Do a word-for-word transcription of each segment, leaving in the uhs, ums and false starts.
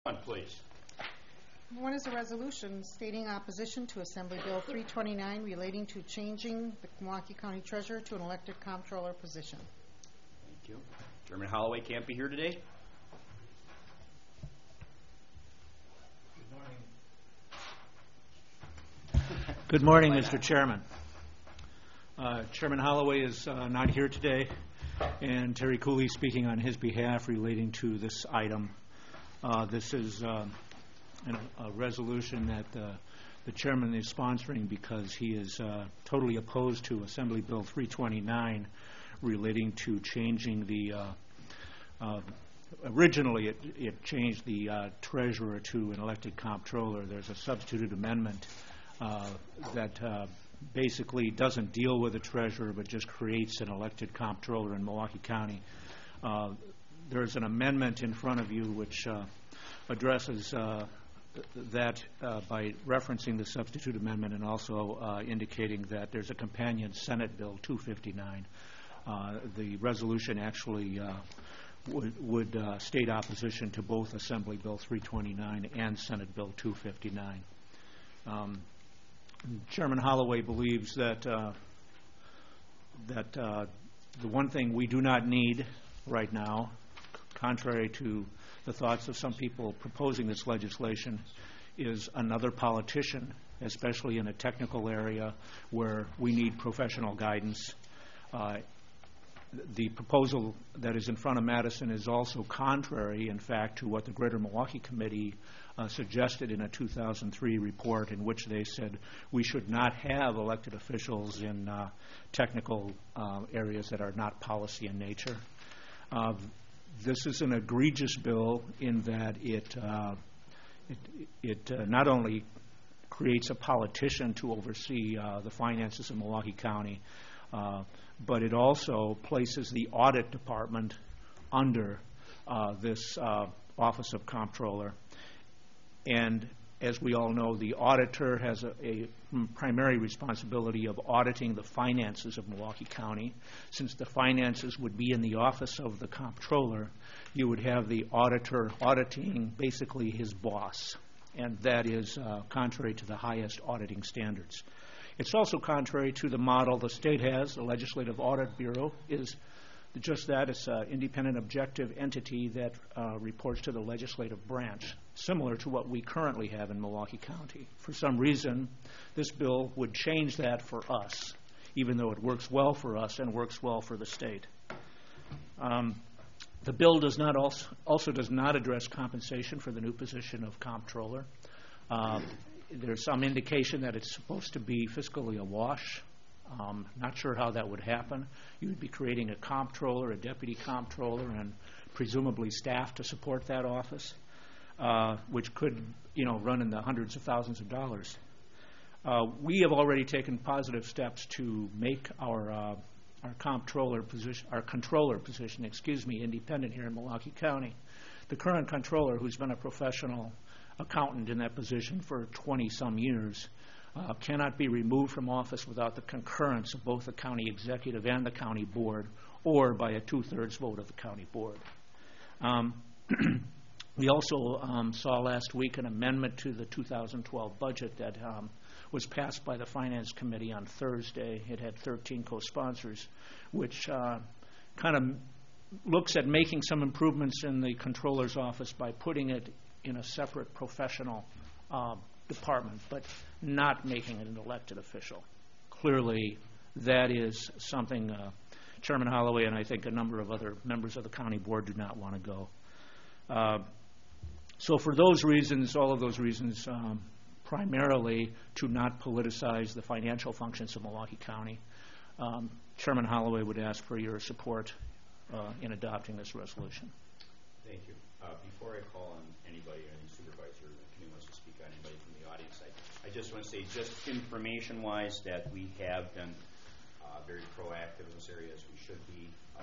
One, please. One is a resolution stating opposition to Assembly Bill three twenty-nine relating to changing the Milwaukee County Treasurer to an elected comptroller position. Thank you. Chairman Holloway can't be here today. Good morning. Good morning, Why Mister not? Chairman. Uh, Chairman Holloway is uh, not here today, and Terry Cooley speaking on his behalf relating to this item. Uh, this is uh, an, a resolution that uh, the chairman is sponsoring because he is uh, totally opposed to Assembly Bill three twenty-nine relating to changing the uh, uh, originally it, it changed the uh, treasurer to an elected comptroller. There's a substituted amendment uh, that uh, basically doesn't deal with the treasurer but just creates an elected comptroller in Milwaukee County. Uh, there's an amendment in front of you which uh, addresses uh, that uh, by referencing the substitute amendment and also uh, indicating that there's a companion Senate Bill two fifty-nine. Uh, the resolution actually uh, would, would uh, state opposition to both Assembly Bill three twenty-nine and Senate Bill two fifty-nine. Um, Chairman Holloway believes that uh, that uh, the one thing we do not need right now, contrary to the thoughts of some people proposing this legislation, is another politician, especially in a technical area where we need professional guidance. Uh, the proposal that is in front of Madison is also contrary, in fact, to what the Greater Milwaukee Committee uh, suggested in a two thousand three report in which they said we should not have elected officials in uh, technical uh, areas that are not policy in nature. Uh, this is an egregious bill in that it, uh, it, it uh, not only creates a politician to oversee uh, the finances of Milwaukee County, uh, but it also places the audit department under uh, this uh, Office of Comptroller. And as we all know, the auditor has a, a primary responsibility of auditing the finances of Milwaukee County. Since the finances would be in the office of the comptroller, you would have the auditor auditing basically his boss, and that is uh, contrary to the highest auditing standards. It's also contrary to the model the state has. The Legislative Audit Bureau is just that. It's an independent, objective entity that uh, reports to the legislative branch, similar to what we currently have in Milwaukee County. For some reason, this bill would change that for us, even though it works well for us and works well for the state. Um, the bill does not also, also does not address compensation for the new position of comptroller. Uh, There's some indication that it's supposed to be fiscally awash. Um, not sure how that would happen. You would be creating a comptroller, a deputy comptroller, and presumably staff to support that office, uh, which could, you know, run in the hundreds of thousands of dollars. Uh, we have already taken positive steps to make our uh, our comptroller position, our controller position, excuse me, independent here in Milwaukee County. The current controller, who's been a professional accountant in that position for twenty some years, uh, cannot be removed from office without the concurrence of both the county executive and the county board, or by a two-thirds vote of the county board. Um, we also um, saw last week an amendment to the two thousand twelve budget that um, was passed by the Finance Committee on Thursday. It had thirteen co-sponsors, which uh, kind of looks at making some improvements in the controller's office by putting it in a separate professional uh, department, but not making it an elected official. Clearly, that is something uh, Chairman Holloway and I think a number of other members of the county board do not want to go. Uh, so for those reasons, all of those reasons, um, primarily to not politicize the financial functions of Milwaukee County, um, Chairman Holloway would ask for your support uh, in adopting this resolution. Thank you. Uh, before I call on anybody, any supervisor, if anyone wants to speak on anybody from the audience, I, I just want to say, just information-wise, that we have been uh, very proactive in this area, as we should be. Uh,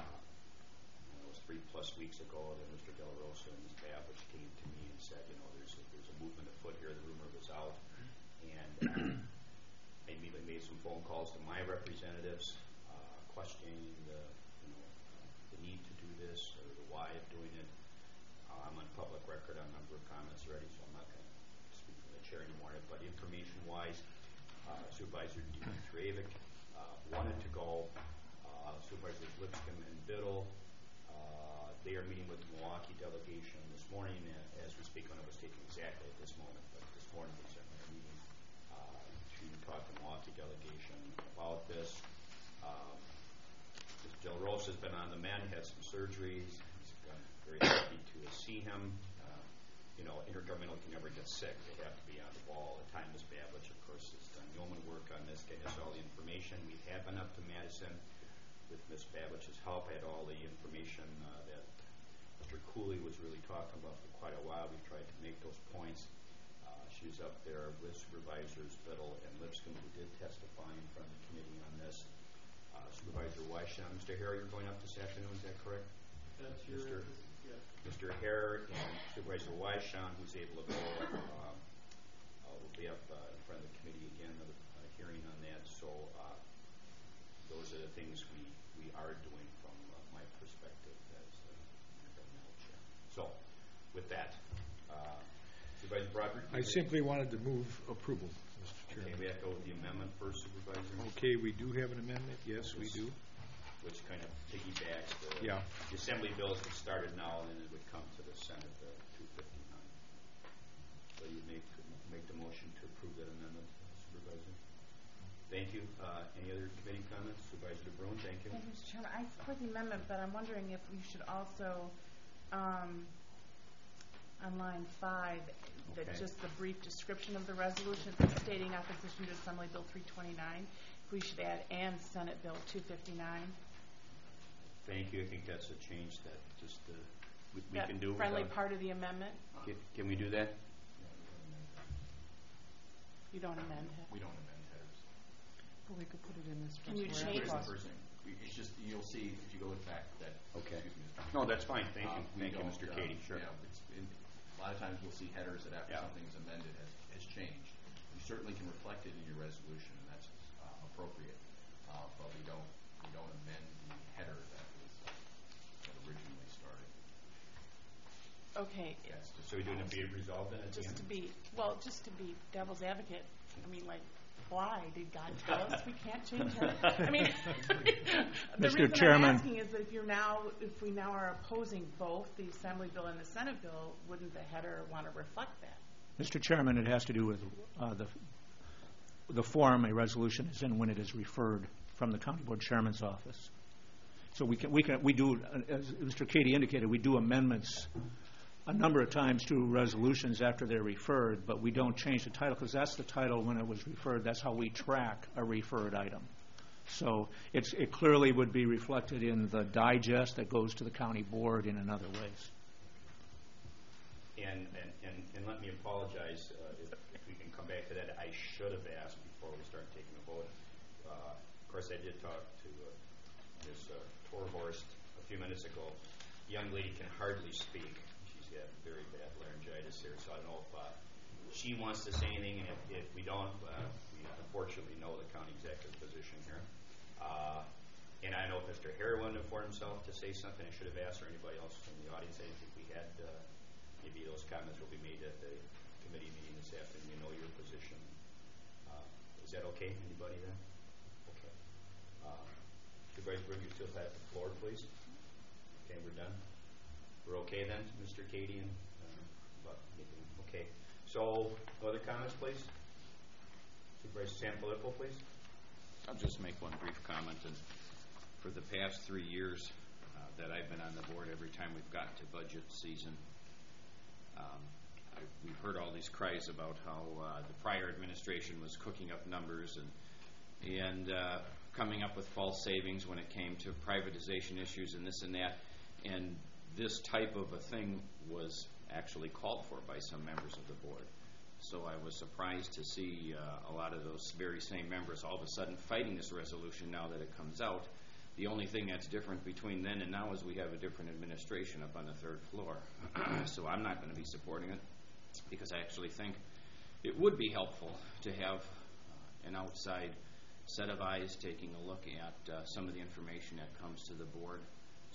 it was three plus weeks ago that Mister De La Rosa and Miz Babish came to me and said, you know, there's a, there's a movement afoot here. The rumor was out, and uh, I immediately made some phone calls to my representatives, uh, questioning the, you know, uh, the need to do this or the why of doing it. Uh, I'm on public record on a number of comments already, so I'm not going to speak for the chair anymore. But information-wise, uh, Supervisor Dimitrijevic uh, wanted to go. Uh, Supervisors Lipscomb and Biddle, uh, they are meeting with the Milwaukee delegation this morning. Uh, as we speak, one of us taking exactly at this moment, but this morning they sent me a meeting uh, to talk to the Milwaukee delegation about this. Um, Mister Del Rosa has been on the mend, had some surgeries. He's been very happy to see him. Uh, you know, intergovernmental can never get sick. They have to be on the ball all the time. Miz Babich, of course, has done yeoman work on this, getting us all the information. We have been up to Madison with Miz Babich's help. I had all the information uh, that Mister Cooley was really talking about for quite a while. We tried to make those points. Uh, she was up there with Supervisors Biddle and Lipscomb, who did testify in front of the committee on this. Uh, Supervisor Weishaupt. Mister Hare, you're going up this afternoon, is that correct? That's your, Mister yeah. Mister Hare and Supervisor Weishaupt, who's able to go, um, uh, will be up uh, in front of the committee again, another uh, hearing on that. So uh, those are the things we, we are doing from uh, my perspective as uh, intergovernmental chair. So with that, uh, Supervisor Broderick. I simply wanted to move approval, Mister Okay, Chairman. we have to go with the amendment first, Supervisor. Okay, we do have an amendment. Yes, we do. Which kind of piggybacks the, Yeah. the assembly bills that started now, and then it would come to the Senate, the two fifty-nine. So you make make the motion to approve that amendment, Supervisor. Thank you. Uh, any other committee comments? Supervisor DeBruin, thank you. Thank you, Mister Chairman. I support the amendment, but I'm wondering if we should also, um, on line five, that Okay. just the brief description of the resolution stating opposition to Assembly Bill three twenty-nine, if we should add and Senate Bill two fifty-nine. Thank you. I think that's a change that just uh, we, we That can do. friendly without- part of the amendment. Can, can we do that? You don't amend it. We don't amend headers. Well, we could put it in this. Can you first change- Here's the whereas- first thing. We- It's just, you'll see, if you go look back, that, Okay. excuse me, Mister No, that's fine. Thank you. Uh, we Thank you, don't, Mister uh, Katie. Sure. Yeah, it's in, a lot of times you'll see headers that after Yeah. something's amended has, has changed. You certainly can reflect it in your resolution, and that's uh, appropriate. Uh, but we don't, we don't amend the header that was, uh, that originally started. Okay, That's just. So we're doing a be it resolved then at the just end? to be, well, just to be devil's advocate, I mean, like, why? Did God tell us we can't change it? I mean, the Mister reason Chairman. I'm asking is that if you're now, if we now are opposing both the Assembly bill and the Senate bill, wouldn't the header want to reflect that? Mister Chairman, it has to do with uh, the the form a resolution is in when it is referred from the County Board Chairman's office. So we can, we can, we do, uh, as Mister Katie indicated, we do amendments a number of times to resolutions after they're referred, but we don't change the title because that's the title when it was referred. That's how we track a referred item. So it's, it clearly would be reflected in the digest that goes to the county board and in other ways. And, and, and, and let me apologize uh, if, if we can come back to that. I should have asked before we start taking a vote. Uh, of course, I did talk to uh, Miz Uh, Torhorst a few minutes ago. The young lady can hardly speak. She's got very bad laryngitis here, so I don't know if uh, she wants to say anything. And if, if we don't, uh, we unfortunately know the county executive position here. Uh, and I know if Mister Hare wanted for himself to say something, I should have asked, or anybody else from the audience. I didn't think we had. Uh, maybe those comments will be made at the committee meeting this afternoon. You know your position. Uh, is that okay? Anybody there? Okay. Uh, Supervisor Briggs, you still have the floor, please. Okay, we're done. We're okay then, Mister Katie and uh, about anything. Okay. So, other comments, please. Supervisor Sanfilippo, please. I'll just make one brief comment. And for the past three years uh, that I've been on the board, every time we've gotten to budget season, um, I, we've heard all these cries about how uh, the prior administration was cooking up numbers and and uh, coming up with false savings when it came to privatization issues and this and that. And this type of a thing was actually called for by some members of the board. So I was surprised to see uh, a lot of those very same members all of a sudden fighting this resolution now that it comes out. The only thing that's different between then and now is we have a different administration up on the third floor. So I'm not going to be supporting it because I actually think it would be helpful to have uh, an outside set of eyes taking a look at uh, some of the information that comes to the board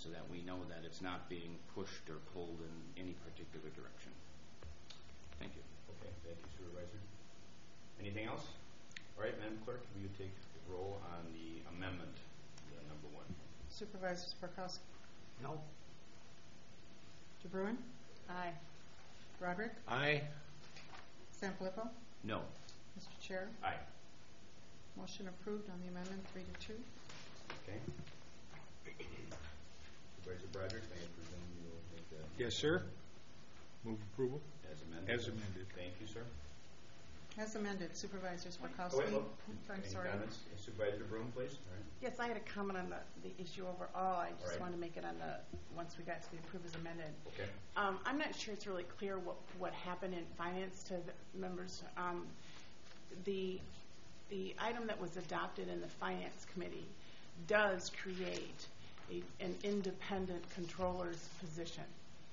so that we know that it's not being pushed or pulled in any particular direction. Thank you. Okay, thank you, Supervisor. Anything else? All right, Madam Clerk, will you take the roll on the amendment, the number one? Supervisor Sprokowski. No. DeBruin. Aye. Roderick. Aye. Sanfilippo. No. Mister Chair, Aye. motion approved on the amendment, three to two. Okay. Supervisor Broderick, may I presume you will make that? Yes, sir. Move approval As amended? as amended. Thank you, sir. As amended, Supervisor Oh, Sprokowski. wait, look. I'm Any sorry. comments? Supervisor Broom, please. All right. Yes, I had a comment on the, the issue overall. I All just right. wanted to make it on the, once we got to the approve as amended. Okay. Um, I'm not sure it's really clear what, what happened in finance to the members. Um, the, the item that was adopted in the finance committee does create a, an independent controller's position.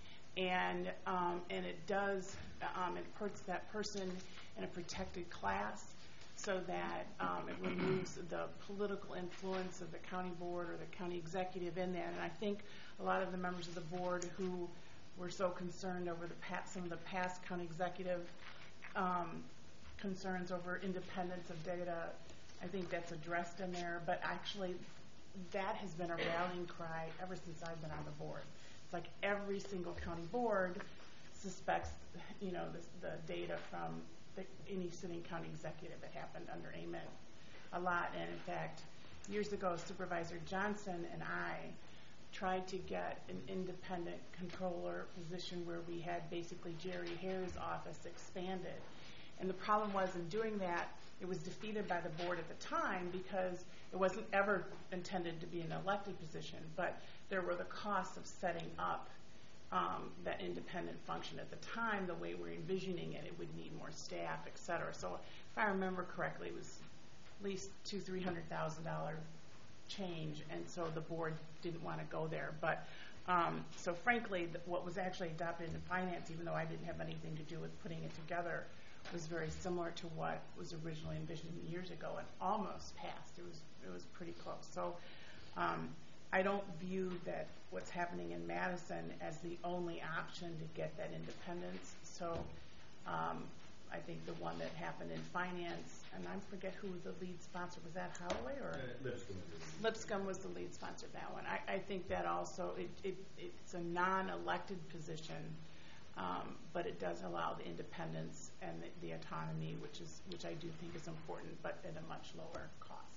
And, um, and it does, um, it puts that person in a protected class so that um, it removes the political influence of the county board or the county executive in that. And I think a lot of the members of the board who were so concerned over the past, some of the past county executive um, concerns over independence of data, I think that's addressed in there. But actually, that has been a rallying cry ever since I've been on the board. It's like every single county board suspects, you know, the, the data from the, any sitting county executive. That happened under A M E N a lot. And in fact, years ago, Supervisor Johnson and I tried to get an independent controller position where we had basically Jerry Hare's office expanded. And the problem was, in doing that, it was defeated by the board at the time because it wasn't ever intended to be an elected position, but there were the costs of setting up um, that independent function. At the time, the way we're envisioning it, it would need more staff, et cetera. So if I remember correctly, it was at least two, three hundred thousand dollar change, and so the board didn't want to go there. But um, so frankly, the, what was actually adopted in finance, even though I didn't have anything to do with putting it together, was very similar to what was originally envisioned years ago and almost passed. It was it was pretty close. So um, I don't view that what's happening in Madison as the only option to get that independence. So um, I think the one that happened in finance, and I forget who the lead sponsor was. That Holloway or Uh, Lipscomb. Lipscomb was the lead sponsor of that one. I, I think that also it, it it's a non-elected position. Um, but it does allow the independence and the, the autonomy, which is which I do think is important, but at a much lower cost.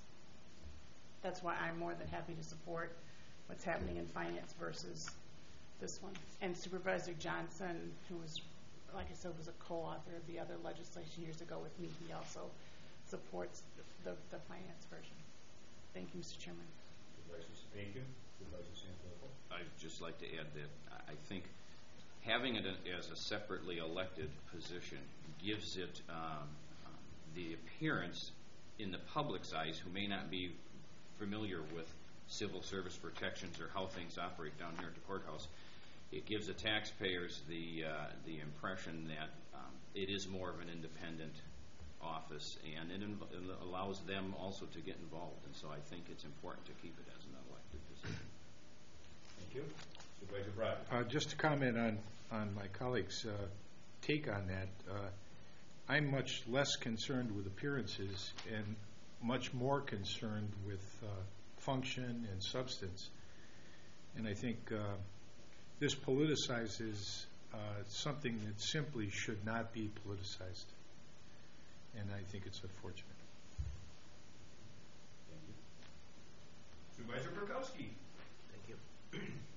That's why I'm more than happy to support what's happening in finance versus this one. And Supervisor Johnson, who was, like I said, was a co-author of the other legislation years ago with me, he also supports the, the, the finance version. Thank you, Mister Chairman. Supervisor, thank you. Supervisor Sanfilippo. I'd just like to add that I think having it as a separately elected position gives it um, um, the appearance in the public's eyes, who may not be familiar with civil service protections or how things operate down here at the courthouse. It gives the taxpayers the uh, the impression that um, it is more of an independent office, and it, inv- it allows them also to get involved. And so I think it's important to keep it as an elected position. Thank you. Supervisor Broderick. Uh, just to comment on, on my colleague's uh, take on that, uh, I'm much less concerned with appearances and much more concerned with uh, function and substance. And I think uh, this politicizes uh, something that simply should not be politicized. And I think it's unfortunate. Thank you. Supervisor Burkowski. Thank you.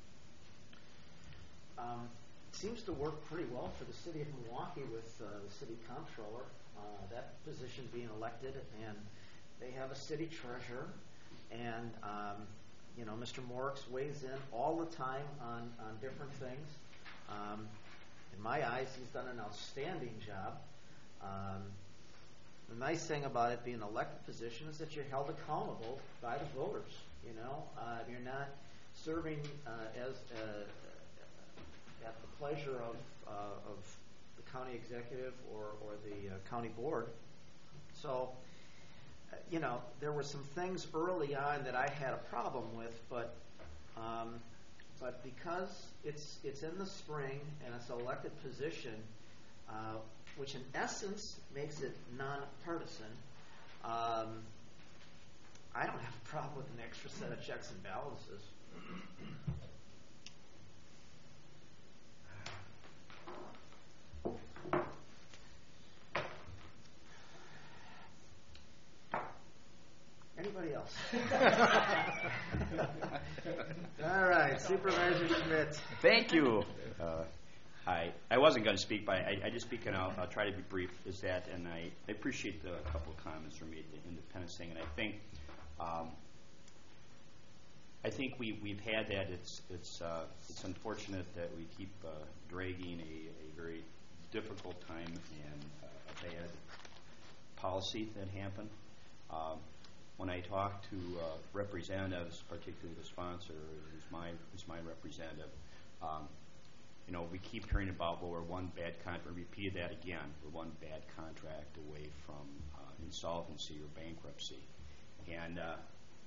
Um, it seems to work pretty well for the city of Milwaukee with uh, the city comptroller, uh, that position being elected, and they have a city treasurer, and um, you know, Mister Morix weighs in all the time on, on different things. Um, in my eyes, he's done an outstanding job. Um, the nice thing about it being an elected position is that you're held accountable by the voters. You know, uh, you're not serving uh, as uh, at the pleasure of uh, of the county executive or, or the uh, county board. So, uh, you know, there were some things early on that I had a problem with, but um, but because it's it's in the spring and it's an elected position, uh, which in essence makes it nonpartisan, um, I don't have a problem with an extra set of checks and balances. Anybody else? All right, Supervisor Schmidt. Thank you. Uh, I I wasn't going to speak, but I, I just speak, and I'll, I'll try to be brief. Is that, and I, I appreciate the couple of comments from made, the independence thing, and I think um, I think we we've had that. It's it's uh, it's unfortunate that we keep uh, dragging a, a very difficult time and uh, a bad policy that happened. Um, When I talk to uh, representatives, particularly the sponsor, who's my who's my representative, um, you know, we keep hearing about, well, we're one bad contract. Repeat that again. We're one bad contract away from uh, insolvency or bankruptcy, and uh,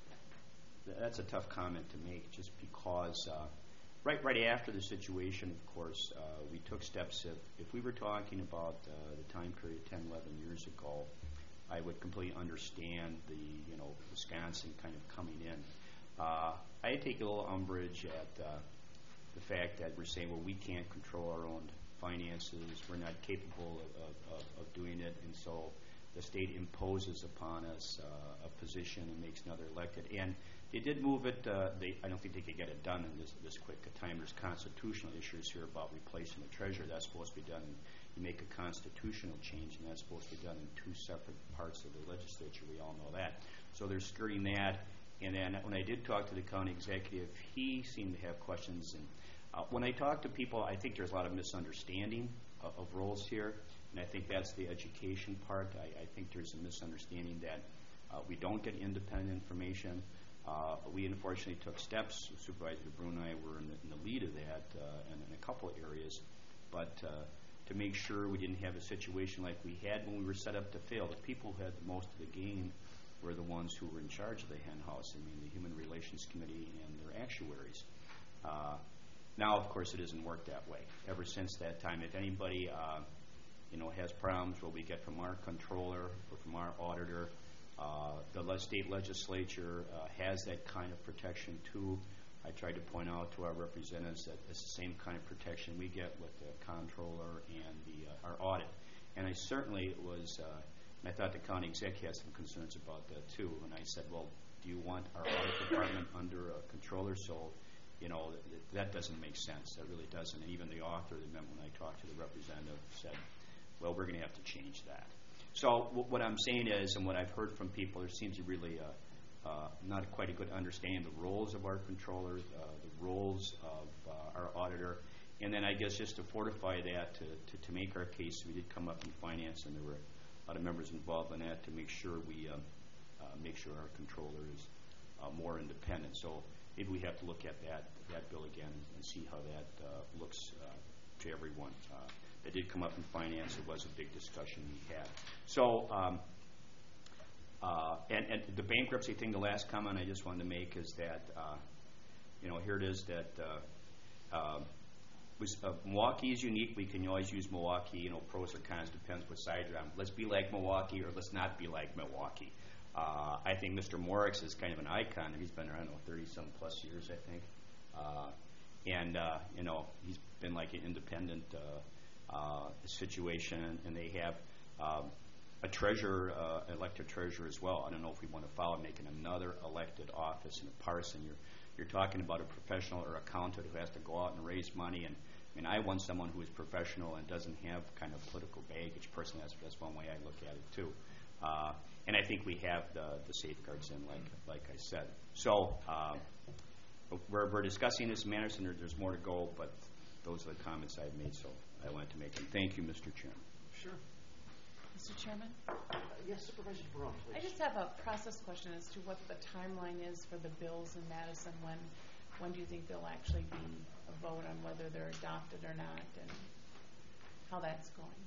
th- that's a tough comment to make, just because uh, right right after the situation, of course, uh, we took steps. If, if we were talking about uh, the time period ten, eleven years ago, I would completely understand the, you know, Wisconsin kind of coming in. Uh, I take a little umbrage at uh, the fact that we're saying, well, we can't control our own finances. We're not capable of, of, of doing it, and so the state imposes upon us uh, a position and makes another elected. And they did move it. Uh, they, I don't think they could get it done in this, this quick a time. There's constitutional issues here about replacing the treasurer. That's supposed to be done in You make a constitutional change, and that's supposed to be done in two separate parts of the legislature. We all know that. So they're skirting that. And then when I did talk to the county executive, he seemed to have questions. And uh, when I talk to people, I think there's a lot of misunderstanding of, of roles here, and I think that's the education part. I, I think there's a misunderstanding that uh, we don't get independent information. Uh, we unfortunately took steps. Supervisor Brune and I were in the, in the lead of that uh, in, in a couple of areas. But uh, to make sure we didn't have a situation like we had when we were set up to fail. The people who had the most of the gain were the ones who were in charge of the hen house. I mean, the Human Relations Committee and their actuaries. Uh, now, of course, it doesn't work that way. Ever since that time, if anybody, uh, you know, has problems, what we get from our controller or from our auditor, uh, the le- state legislature uh, has that kind of protection too. I tried to point out to our representatives that it's the same kind of protection we get with the comptroller and the uh, our audit. And I certainly was, uh, and I thought the county exec had some concerns about that too. And I said, well, do you want our audit department under a controller? So, you know, th- that doesn't make sense. That really doesn't. And even the author, when I talked to the representative, said, well, we're going to have to change that. So w- what I'm saying is, and what I've heard from people, there seems to really uh, Uh, not quite a good understanding of the roles of our controllers, uh, the roles of uh, our auditor, and then I guess just to fortify that, to, to, to make our case, we did come up in finance, and there were a lot of members involved in that to make sure we um, uh, make sure our controller is uh, more independent. So maybe we have to look at that that bill again and see how that uh, looks uh, to everyone. Uh, that did come up in finance. It was a big discussion we had. So. Um, Uh, and, and the bankruptcy thing, the last comment I just wanted to make is that, uh, you know, here it is that uh, uh, was, uh, Milwaukee is unique. We can always use Milwaukee, you know, pros or cons, depends what side you're on. Let's be like Milwaukee or let's not be like Milwaukee. Uh, I think Mister Morix is kind of an icon. He's been around, I don't know, thirty-some plus years, I think. Uh, and, uh, you know, he's been like an independent uh, uh, situation, and they have um, a treasurer, uh, elected treasurer as well. I don't know if we want to follow making another elected office in a parson. You're you're talking about a professional or accountant who has to go out and raise money. And I mean, I want someone who is professional and doesn't have kind of political baggage. Personally, that's, that's one way I look at it too. Uh, and I think we have the, the safeguards in, like like I said. So uh, we're we're discussing this in Madison. There, there's more to go, but those are the comments I've made. So I wanted to make them. Thank you, Mister Chairman. Sure. Mister Chairman? Uh, yes, Supervisor Barone, please. I just have a process question as to what the timeline is for the bills in Madison. When when do you think there'll actually be a vote on whether they're adopted or not, and how that's going?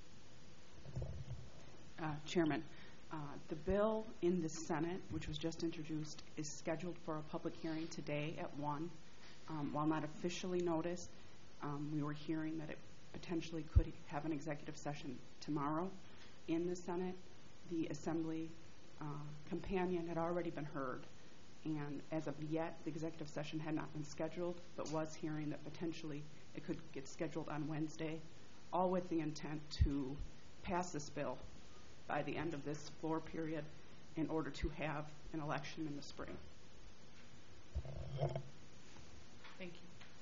Uh, Chairman, uh, the bill in the Senate, which was just introduced, is scheduled for a public hearing today at one. Um, while not officially noticed, um, we were hearing that it potentially could have an executive session tomorrow in the Senate. The Assembly uh, companion had already been heard, and as of yet, the executive session had not been scheduled, but was hearing that potentially it could get scheduled on Wednesday, all with the intent to pass this bill by the end of this floor period in order to have an election in the spring. Thank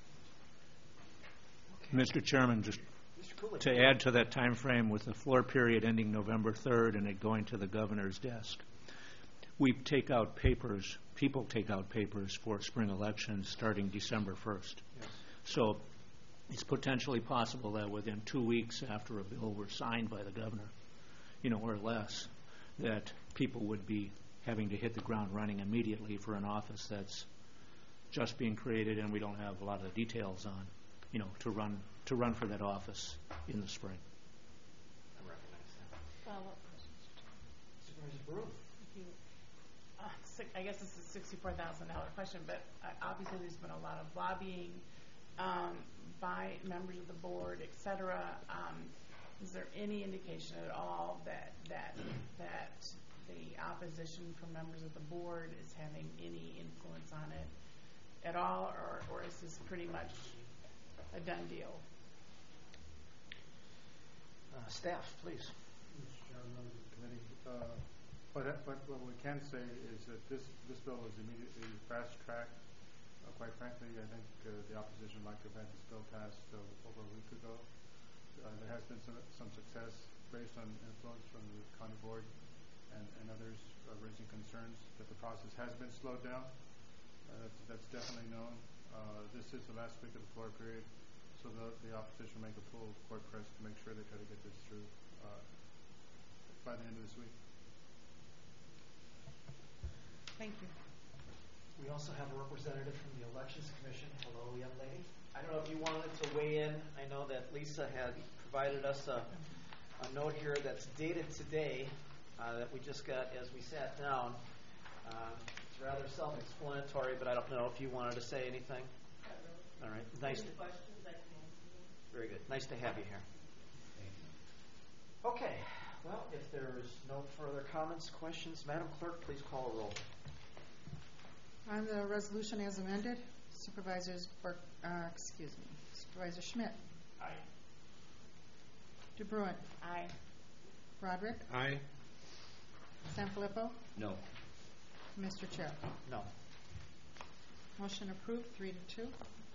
you. Mister Chairman, just Mister Cooley. to add to that time frame, with the floor period ending November third and it going to the governor's desk, we take out papers, people take out papers for spring elections starting December first. Yes. So it's potentially possible that within two weeks after a bill were signed by the governor, you know, or less, that people would be having to hit the ground running immediately for an office that's just being created and we don't have a lot of the details on, you know, to run to run for that office in the spring. I recognize that. Follow-up questions. Supervisor Brew. Thank you. Uh, six, I guess this is a sixty-four thousand dollar question, but uh, obviously there's been a lot of lobbying um, by members of the board, et cetera. Um, is there any indication at all that that that the opposition from members of the board is having any influence on it at all, or, or is this pretty much a done deal? Uh, staff, please. Mister Chairman, members of the committee, uh, but, but what we can say is that this, this bill was immediately fast-tracked. Uh, quite frankly, I think uh, the opposition would like to have had this bill passed uh, over a week ago. Uh, there has been some, some success based on influence from the county board and, and others uh, raising concerns that the process has been slowed down. Uh, that's, that's definitely known. Uh, this is the last week of the floor period, so the, the opposition will make a full court press to make sure they try to get this through uh, by the end of this week. Thank you. We also have a representative from the Elections Commission. Hello, young lady. I don't know if you wanted to weigh in. I know that Lisa had provided us a, a note here that's dated today uh, that we just got as we sat down. Uh, it's rather self-explanatory, but I don't know if you wanted to say anything. All right. Nice. To, very good. Nice to have you here. Okay. Well, if there's no further comments, questions, Madam Clerk, please call a roll. On the resolution as amended, Supervisors Burke, uh, excuse me, Supervisor Schmidt. Aye. DeBruin. Aye. Roderick. Aye. Sanfilippo. No. Mister Chair. No. Motion approved, three to two.